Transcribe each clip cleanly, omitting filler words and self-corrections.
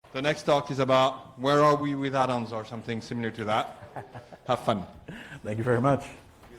The next talk is about where are we with add-ons or something similar to that. Have fun. Thank you very much.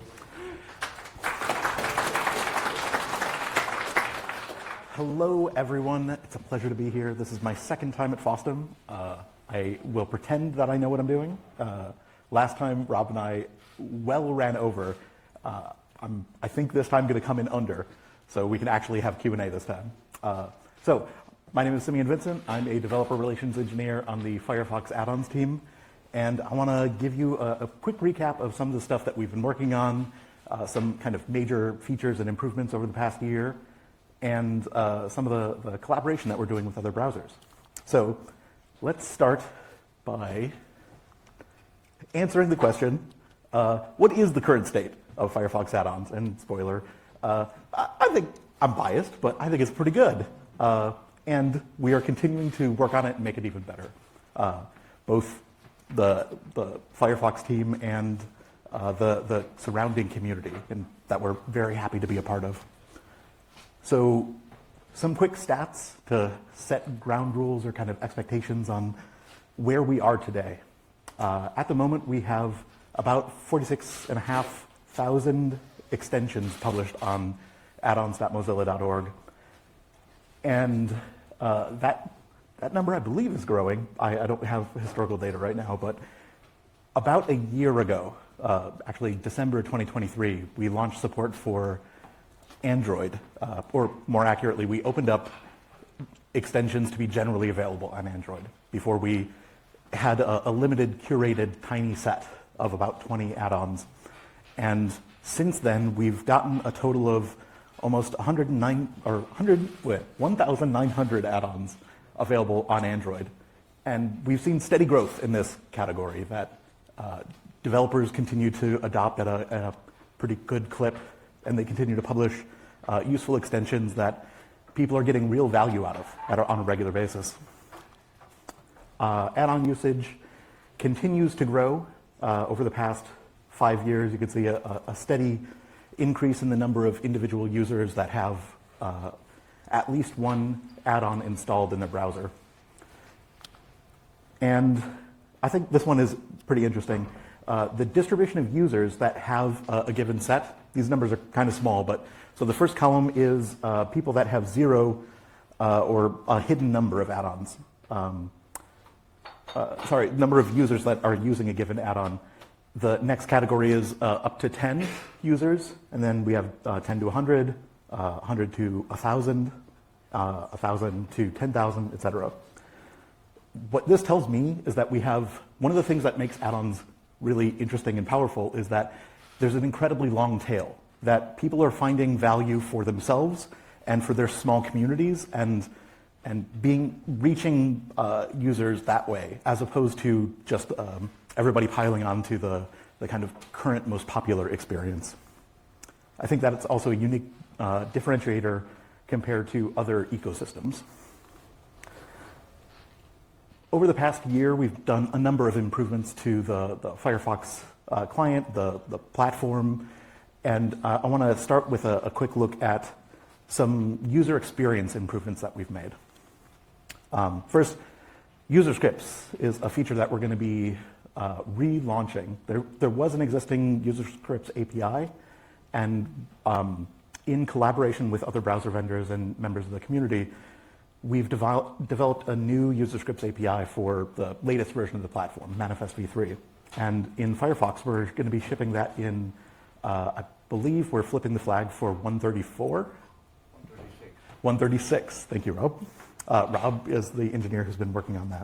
Hello, everyone. It's a pleasure to be here. This is my second time at FOSDEM. I will pretend that I know what I'm doing. Last time, Rob and I well ran over. I think this time I'm going to come in under, so we can actually have Q&A this time. So, my name is Simeon Vincent. I'm a developer relations engineer on the Firefox add-ons team, and I want to give you a quick recap of some of the stuff that we've been working on, some kind of major features and improvements over the past year, and some of the collaboration that we're doing with other browsers. So, let's start by answering the question, what is the current state of Firefox add-ons? And spoiler, I think I'm biased, but I think it's pretty good. And we are continuing to work on it and make it even better. Both the Firefox team and the surrounding community, and that we're very happy to be a part of. So some quick stats to set ground rules or kind of expectations on where we are today. At the moment, we have about 46,500 extensions published on addons.mozilla.org. And that number, I believe, is growing. I don't have historical data right now, but about a year ago, actually December 2023, we launched support for Android, or more accurately, we opened up extensions to be generally available on Android before we had a limited, curated, tiny set of about 20 add-ons. And since then, we've gotten a total of almost 1,900 add-ons available on Android. And we've seen steady growth in this category that developers continue to adopt at a pretty good clip, and they continue to publish useful extensions that people are getting real value out of on a regular basis. Add-on usage continues to grow over the past 5 years. You can see a steady increase in the number of individual users that have at least one add-on installed in their browser. And I think this one is pretty interesting. The distribution of users that have a given set, these numbers are kind of small, but so the first column is people that have 0 or a hidden number of add-ons. Number of users that are using a given add-on. The next category is up to 10 users, and then we have 10 to 100, 100 to 1,000, 1,000 to 10,000, etc. What this tells me is that we have, one of the things that makes add-ons really interesting and powerful is that there's an incredibly long tail, that people are finding value for themselves and for their small communities, and reaching users that way, as opposed to just everybody piling onto the kind of current most popular experience. I think that it's also a unique differentiator compared to other ecosystems. Over the past year, we've done a number of improvements to the Firefox client, the platform, and I want to start with a quick look at some user experience improvements that we've made. First, user scripts is a feature that we're going to be relaunching. There was an existing user scripts API, and in collaboration with other browser vendors and members of the community, we've developed a new user scripts API for the latest version of the platform, Manifest v3. And in Firefox, we're going to be shipping that in, I believe we're flipping the flag for 134? 136. Thank you, Rob. Rob is the engineer who's been working on that.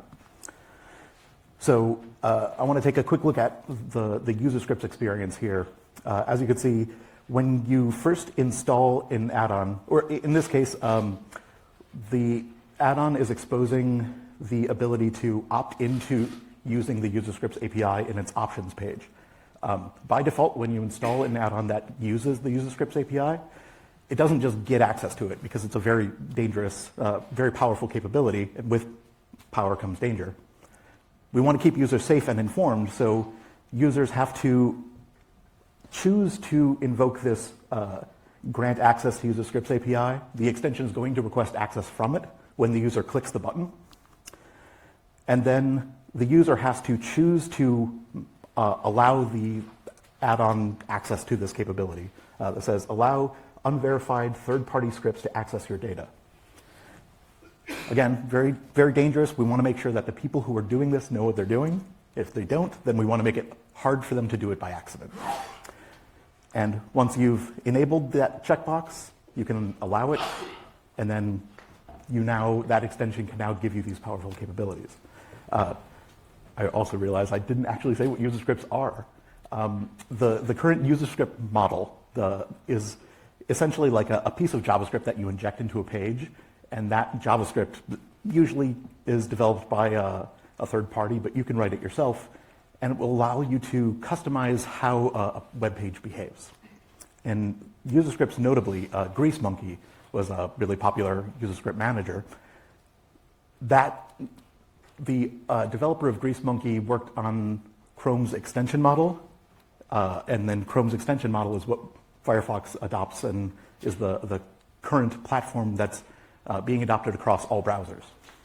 So I want to take a quick look at the user scripts experience here. As you can see, when you first install an add-on, or in this case, the add-on is exposing the ability to opt into using the user scripts API in its options page. By default, when you install an add-on that uses the user scripts API, it doesn't just get access to it, because it's a very dangerous, very powerful capability, and with power comes danger. We want to keep users safe and informed, so users have to choose to invoke this grant access to user scripts API. The extension is going to request access from it when the user clicks the button. And then the user has to choose to allow the add-on access to this capability that says, allow unverified third-party scripts to access your data. Again, very, very dangerous. We want to make sure that the people who are doing this know what they're doing. If they don't, then we want to make it hard for them to do it by accident. And once you've enabled that checkbox, you can allow it, and then that extension can now give you these powerful capabilities. I also realized I didn't actually say what user scripts are. The current user script model is essentially like a piece of JavaScript that you inject into a page, and that JavaScript usually is developed by a third party, but you can write it yourself, and it will allow you to customize how a web page behaves. And user scripts, notably, GreaseMonkey was a really popular user script manager. The developer of GreaseMonkey worked on Chrome's extension model, and then Chrome's extension model is what Firefox adopts and is the current platform that's being adopted across all browsers.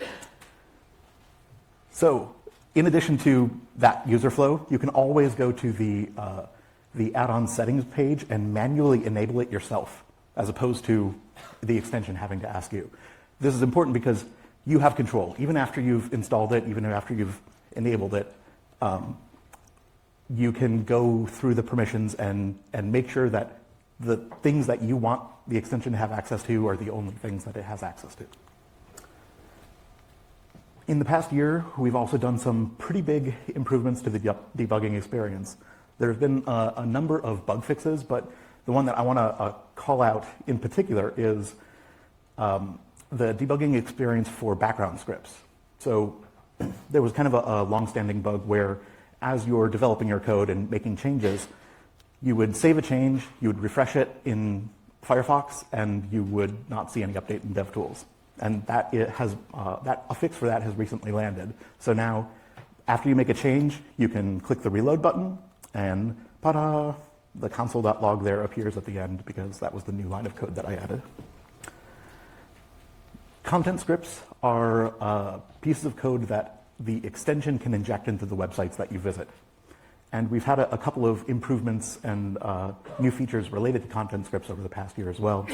So, in addition to that user flow, you can always go to the add-on settings page and manually enable it yourself, as opposed to the extension having to ask you. This is important because you have control. Even after you've installed it, even after you've enabled it, you can go through the permissions and make sure that the things that you want the extension to have access to are the only things that it has access to. In the past year, we've also done some pretty big improvements to the debugging experience. There have been a number of bug fixes, but the one that I want to call out in particular is the debugging experience for background scripts. So there was kind of a long-standing bug where as you're developing your code and making changes, you would save a change, you would refresh it in Firefox, and you would not see any update in DevTools. And a fix for that has recently landed. So now, after you make a change, you can click the reload button, and ta-da, the console.log there appears at the end because that was the new line of code that I added. Content scripts are pieces of code that the extension can inject into the websites that you visit. And we've had a couple of improvements and new features related to content scripts over the past year as well.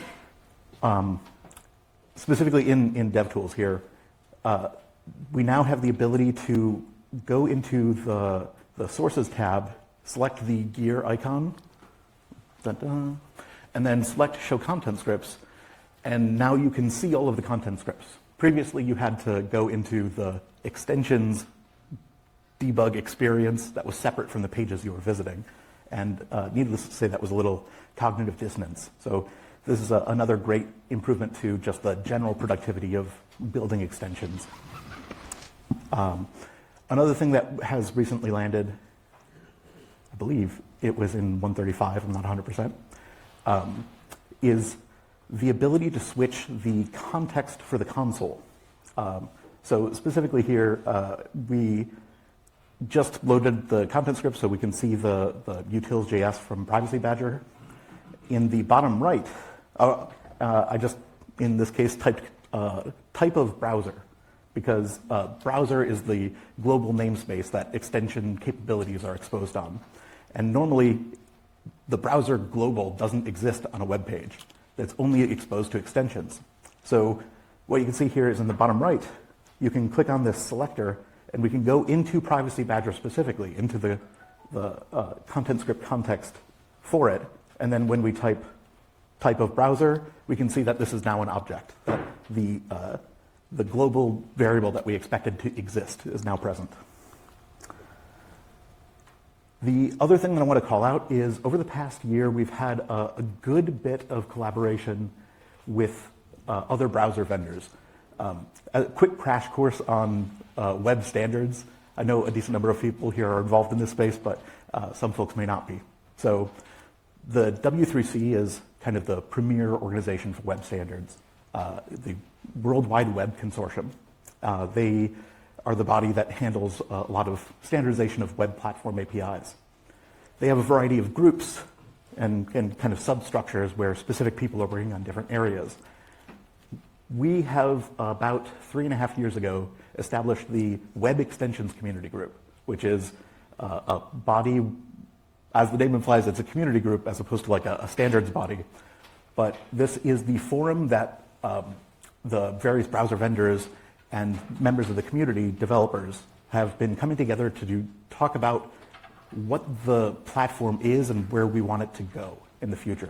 Specifically in DevTools here, we now have the ability to go into the Sources tab, select the gear icon, and then select Show Content Scripts, and now you can see all of the content scripts. Previously, you had to go into the extensions debug experience that was separate from the pages you were visiting, and needless to say, that was a little cognitive dissonance. So this is another great improvement to just the general productivity of building extensions. Another thing that has recently landed, I believe it was in 135, I'm not 100%, is the ability to switch the context for the console. So specifically here, we just loaded the content script so we can see the utils.js from Privacy Badger. In the bottom right, I just, in this case, typed type of browser, because browser is the global namespace that extension capabilities are exposed on. And normally, the browser global doesn't exist on a web page. It's only exposed to extensions. So what you can see here is in the bottom right, you can click on this selector, and we can go into Privacy Badger specifically, into the content script context for it. And then when we type of browser, we can see that this is now an object. That the global variable that we expected to exist is now present. The other thing that I want to call out is over the past year, we've had a good bit of collaboration with other browser vendors. A quick crash course on web standards. I know a decent number of people here are involved in this space, but some folks may not be. So the W3C is kind of the premier organization for web standards, the World Wide Web Consortium. They are the body that handles a lot of standardization of web platform APIs. They have a variety of groups and kind of substructures where specific people are working on different areas. We have about 3.5 years ago established the Web Extensions Community Group, which is a body, as the name implies, it's a community group as opposed to like a standards body. But this is the forum that the various browser vendors and members of the community, developers, have been coming together to talk about what the platform is and where we want it to go in the future.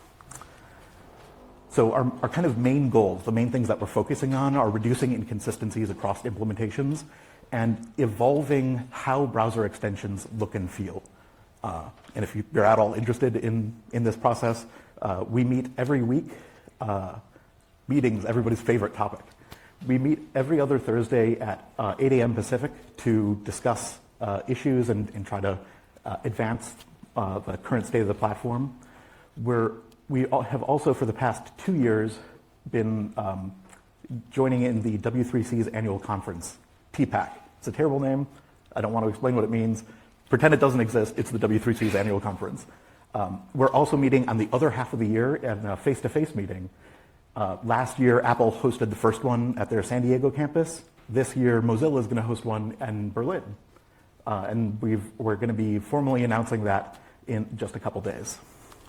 So our kind of main goals, the main things that we're focusing on, are reducing inconsistencies across implementations and evolving how browser extensions look and feel. And if you're at all interested in this process, we meet every week. Meetings, everybody's favorite topic. We meet every other Thursday at 8 a.m. Pacific to discuss issues and try to advance the current state of the platform. We have also, for the past 2 years, been joining in the W3C's annual conference, TPAC. It's a terrible name. I don't want to explain what it means. Pretend it doesn't exist. It's the W3C's annual conference. We're also meeting on the other half of the year in a face-to-face meeting. Last year, Apple hosted the first one at their San Diego campus. This year, Mozilla is going to host one in Berlin. And we're going to be formally announcing that in just a couple days.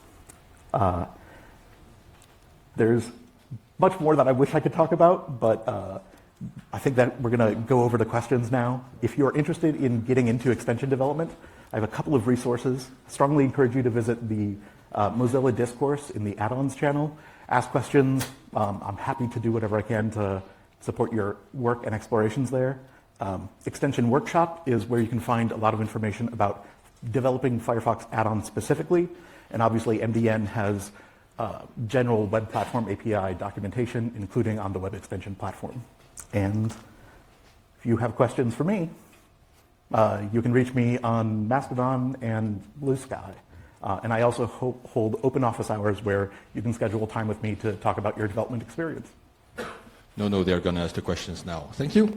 There's much more that I wish I could talk about, but I think that we're going to go over the questions now. If you're interested in getting into extension development, I have a couple of resources. I strongly encourage you to visit the Mozilla Discourse in the add-ons channel. Ask questions. I'm happy to do whatever I can to support your work and explorations there. Extension Workshop is where you can find a lot of information about developing Firefox add-ons specifically. And obviously, MDN has general web platform API documentation, including on the web extension platform. And if you have questions for me, you can reach me on Mastodon and Blue Sky. And I also hold open office hours where you can schedule time with me to talk about your development experience. No, they're going to ask the questions now. Thank you.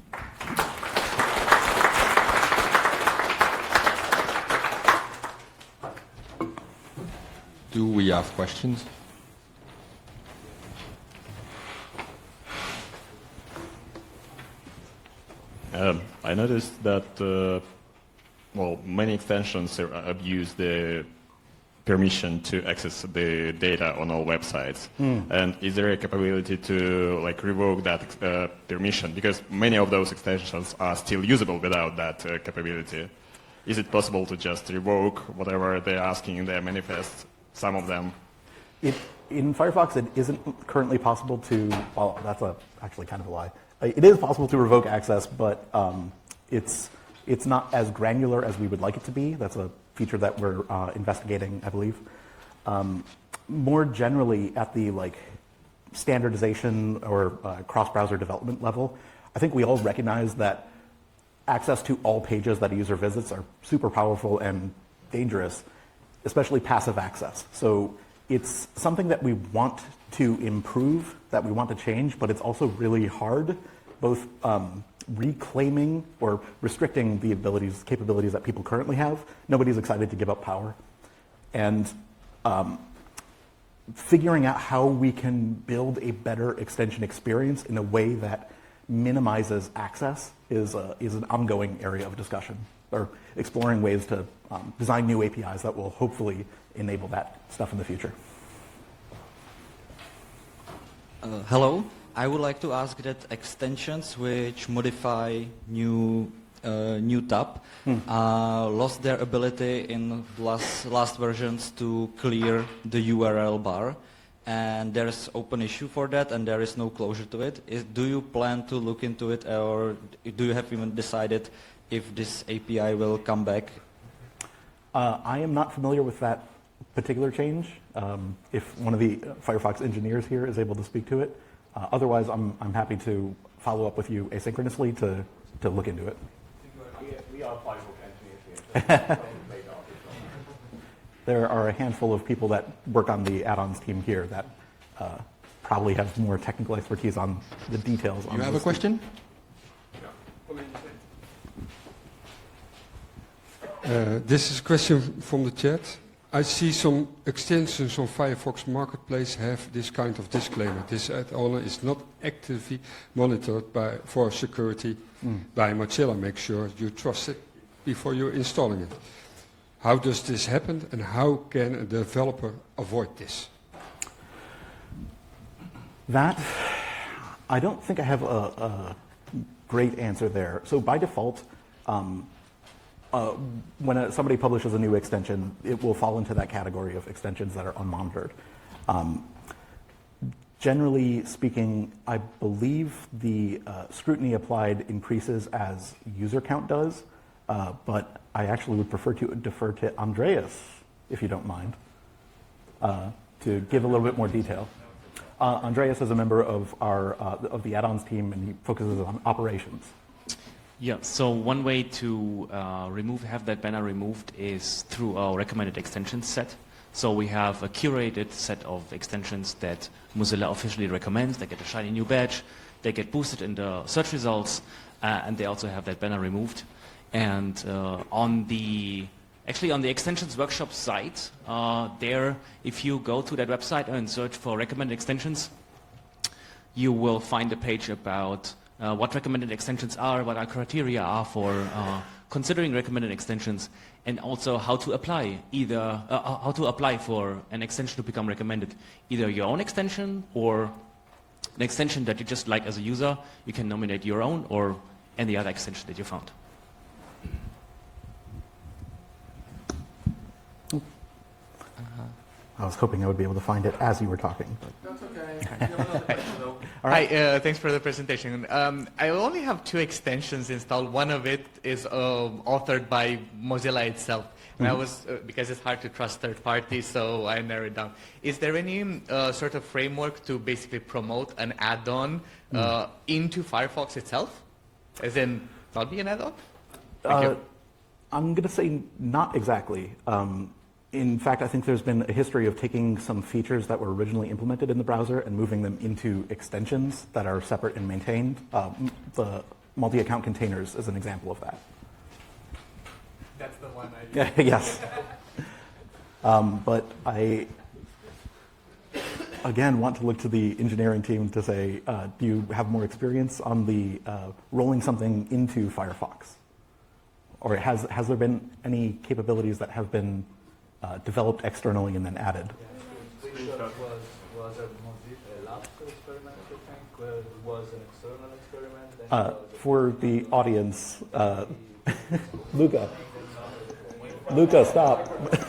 Do we have questions? I noticed that, many extensions abuse the permission to access the data on all websites. And is there a capability to revoke that permission? Because many of those extensions are still usable without that capability. Is it possible to just revoke whatever they're asking in their manifest, some of them? In Firefox, it isn't currently possible to, well, that's actually kind of a lie. It is possible to revoke access, but it's not as granular as we would like it to be. That's a feature that we're investigating, I believe. More generally, at the standardization or cross-browser development level, I think we all recognize that access to all pages that a user visits are super powerful and dangerous, especially passive access. So it's something that we want to improve, that we want to change, but it's also really hard, both reclaiming or restricting the capabilities that people currently have. Nobody's excited to give up power. And figuring out how we can build a better extension experience in a way that minimizes access is an ongoing area of discussion, or exploring ways to design new APIs that will hopefully enable that stuff in the future. Hello. I would like to ask that extensions which modify new tab lost their ability in last versions to clear the URL bar, and there is open issue for that, and there is no closure to it. Do you plan to look into it, or do you have even decided if this API will come back? I am not familiar with that particular change. If one of the Firefox engineers here is able to speak to it. Otherwise, I'm happy to follow up with you asynchronously to look into it. We are Firefox engineers here. There are a handful of people that work on the add-ons team here that probably have more technical expertise on the details. You have a question? This is a question from the chat. I see some extensions on Firefox Marketplace have this kind of disclaimer. This add-on is not actively monitored for security by Mozilla. Make sure you trust it before you're installing it. How does this happen, and how can a developer avoid this? That, I don't think I have a great answer there. So by default, when somebody publishes a new extension, it will fall into that category of extensions that are unmonitored. Generally speaking, I believe the scrutiny applied increases as user count does, but I actually would prefer to defer to Andreas, if you don't mind, to give a little bit more detail. Andreas is a member of of the add-ons team, and he focuses on operations. Yeah, so one way to have that banner removed is through our recommended extensions set. So we have a curated set of extensions that Mozilla officially recommends. They get a shiny new badge, they get boosted in the search results, and they also have that banner removed. And on the Extensions Workshop site, there, if you go to that website and search for recommended extensions, you will find a page about what recommended extensions are, what our criteria are for considering recommended extensions, and also how to apply for an extension to become recommended. Either your own extension or an extension that you just like as a user. You can nominate your own or any other extension that you found. I was hoping I would be able to find it as you were talking. That's okay. All right. Hi, thanks for the presentation. I only have 2 extensions installed. One of it is authored by Mozilla itself. And I was, because it's hard to trust third parties, so I narrowed it down. Is there any sort of framework to basically promote an add-on into Firefox itself? As in, not be an add-on? I'm going to say not exactly. In fact, I think there's been a history of taking some features that were originally implemented in the browser and moving them into extensions that are separate and maintained. The multi-account containers is an example of that. That's the one Yes. But I, again, want to look to the engineering team to say, do you have more experience on the rolling something into Firefox? Or has there been any capabilities that have been developed externally and then added? Screenshot was a last experiment, I think, where it was an external experiment. For the audience, Luca, stop.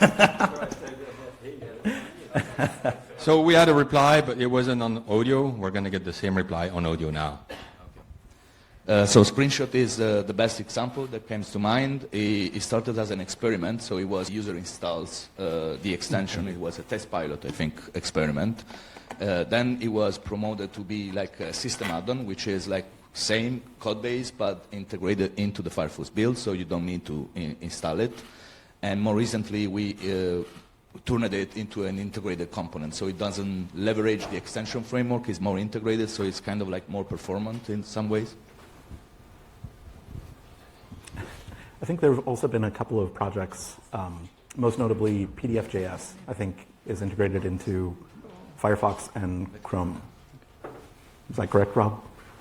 So we had a reply, but it wasn't on audio. We're going to get the same reply on audio now. So Screenshot is the best example that comes to mind. It started as an experiment, so it was user installs the extension. It was a test pilot, I think, experiment. Then it was promoted to be like a system add-on, which is like same code base but integrated into the Firefox build, so you don't need to install it. And more recently, we turned it into an integrated component, so it doesn't leverage the extension framework. It's more integrated, so it's kind of like more performant in some ways. I think there have also been a couple of projects, most notably PDF.js, I think, is integrated into Firefox and Chrome. Is that correct, Rob?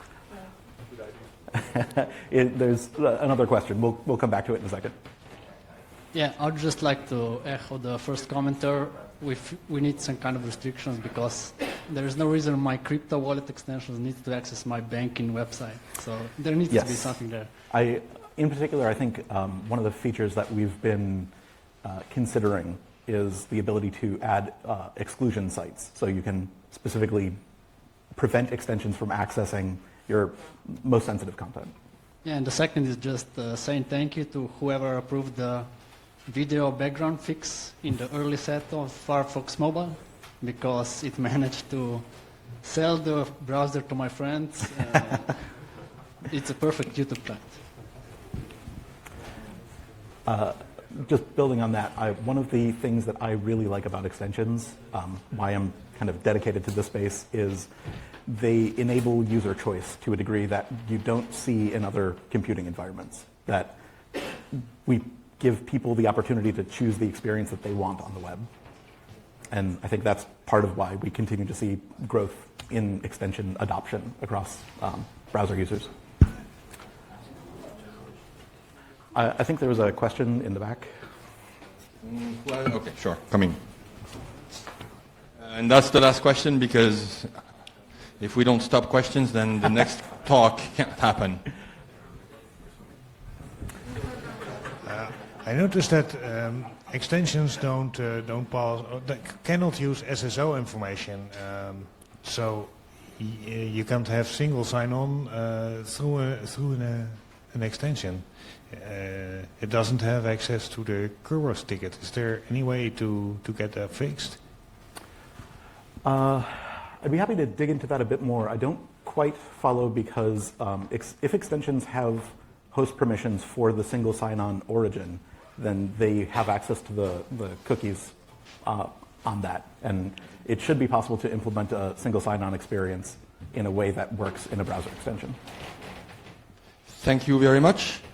There's another question. We'll come back to it in a second. Yeah, I'd just like to echo the first commenter. We need some kind of restrictions because there is no reason my crypto wallet extensions need to access my banking website. So there needs to be something there. In particular, I think one of the features that we've been considering is the ability to add exclusion sites. So you can specifically prevent extensions from accessing your most sensitive content. Yeah, and the second is just saying thank you to whoever approved the video background fix in the early set of Firefox Mobile, because it managed to sell the browser to my friends. It's a perfect YouTube client. Just building on that, one of the things that I really like about extensions, why I'm kind of dedicated to this space, is they enable user choice to a degree that you don't see in other computing environments. That we give people the opportunity to choose the experience that they want on the web. And I think that's part of why we continue to see growth in extension adoption across browser users. I think there was a question in the back. Okay, sure, coming. And that's the last question, because if we don't stop questions, then the next talk can't happen. I noticed that extensions don't pass, cannot use SSO information. So you can't have single sign-on through an extension. It doesn't have access to the Kerberos ticket. Is there any way to get that fixed? I'd be happy to dig into that a bit more. I don't quite follow, because if extensions have host permissions for the single sign-on origin, then they have access to the cookies on that. And it should be possible to implement a single sign-on experience in a way that works in a browser extension. Thank you very much.